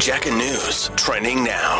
Jacka News. Trending now.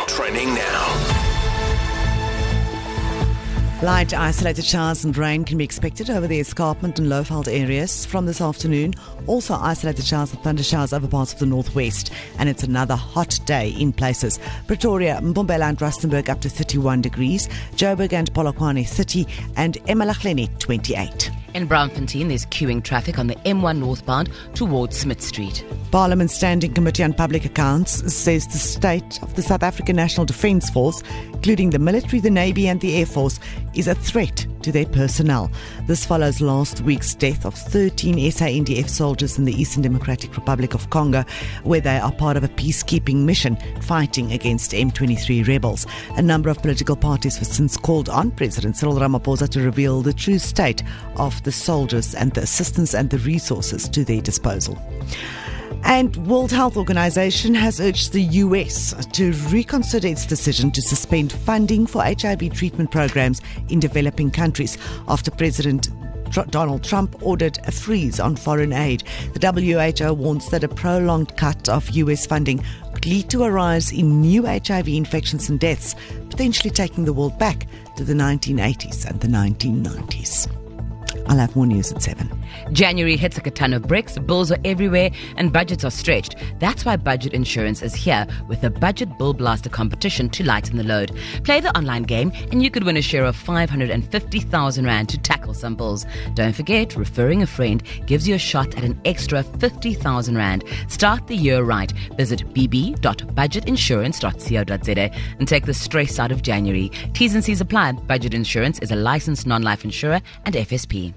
Light isolated showers and rain can be expected over the escarpment and Lowveld areas from this afternoon. Also isolated showers and thunder showers over parts of the northwest. And it's another hot day in places. Pretoria, Mbombela and Rustenburg up to 31 degrees. Joburg and Polokwane 30 and eMalahleni 28. In Braamfontein, there's queuing traffic on the M1 northbound towards Smith Street. Parliament's Standing Committee on Public Accounts says the state of the South African National Defence Force, including the military, the Navy and the Air Force, is a threat to their personnel. This follows last week's death of 13 SANDF soldiers in the Eastern Democratic Republic of Congo, where they are part of a peacekeeping mission fighting against M23 rebels. A number of political parties have since called on President Cyril Ramaphosa to reveal the true state of the soldiers and the assistance and the resources to their disposal. And World Health Organization has urged the US to reconsider its decision to suspend funding for HIV treatment programs in developing countries after President Donald Trump ordered a freeze on foreign aid. The WHO warns that a prolonged cut of US funding could lead to a rise in new HIV infections and deaths, potentially taking the world back to the 1980s and the 1990s. I'll have more news at 7. January hits like a ton of bricks, bills are everywhere, and budgets are stretched. That's why Budget Insurance is here with a Budget Bill Blaster competition to lighten the load. Play the online game and you could win a share of 550,000 Rand to tackle some bills. Don't forget, referring a friend gives you a shot at an extra 50,000 Rand. Start the year right. Visit bb.budgetinsurance.co.za and take the stress out of January. T's and C's apply. Budget Insurance is a licensed non-life insurer and FSP.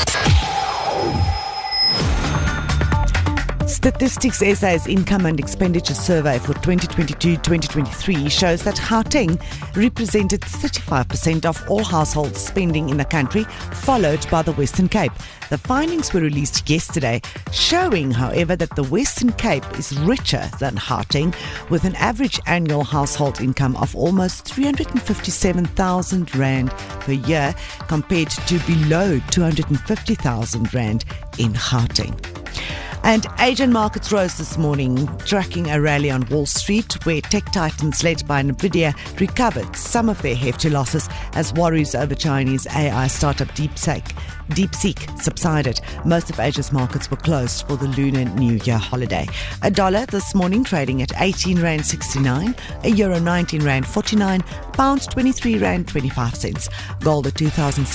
Statistics SA's Income and Expenditure Survey for 2022-2023 shows that Gauteng represented 35% of all household spending in the country, followed by the Western Cape. The findings were released yesterday, showing, however, that the Western Cape is richer than Gauteng, with an average annual household income of almost 357,000 Rand per year, compared to below 250,000 Rand in Gauteng. And Asian markets rose this morning, tracking a rally on Wall Street, where tech titans led by Nvidia recovered some of their hefty losses as worries over Chinese AI startup DeepSeek subsided. Most of Asia's markets were closed for the Lunar New Year holiday. A dollar this morning trading at 18 Rand 69, a euro 19 Rand 49, pound 23 Rand 25 cents. Gold at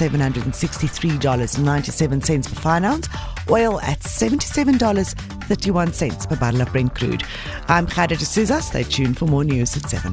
$2,763.97 per fine ounce. Oil at $77.31 per barrel of Brent crude. I'm Khadija D'Souza. Stay tuned for more news at 7.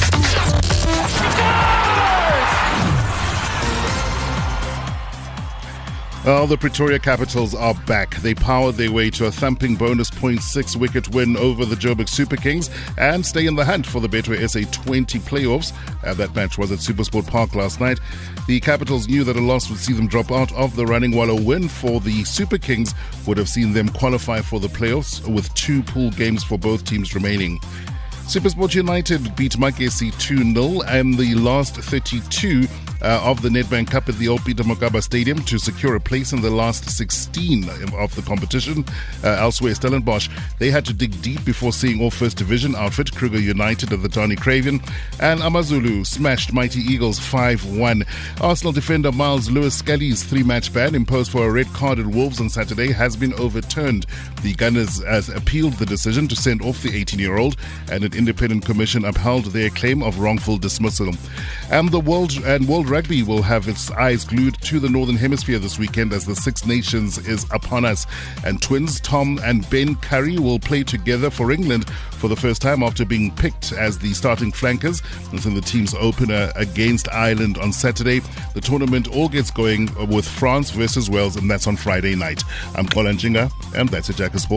Well, the Pretoria Capitals are back. They powered their way to a thumping bonus point 6-wicket win over the Joburg Super Kings and stay in the hunt for the Betway SA20 playoffs. That match was at SuperSport Park last night. The Capitals knew that a loss would see them drop out of the running, while a win for the Super Kings would have seen them qualify for the playoffs, with 2 pool games for both teams remaining. SuperSport United beat Makesi 2-0 and the last 32 of the Nedbank Cup at the old Peter Mokaba Stadium to secure a place in the last 16 of the competition. Elsewhere, Stellenbosch, they had to dig deep before seeing off First Division outfit Kruger United at the Tani Craven, and AmaZulu smashed Mighty Eagles 5-1. Arsenal defender Miles Lewis-Skelly's 3-match ban imposed for a red card at Wolves on Saturday has been overturned. The Gunners has appealed the decision to send off the 18-year-old, and an independent commission upheld their claim of wrongful dismissal. And the World Rugby will have its eyes glued to the Northern Hemisphere this weekend as the Six Nations is upon us. And twins Tom and Ben Curry will play together for England for the first time after being picked as the starting flankers within the team's opener against Ireland on Saturday. The tournament all gets going with France versus Wales, and that's on Friday night. I'm Kola Njinga, and that's a Jacka Sport.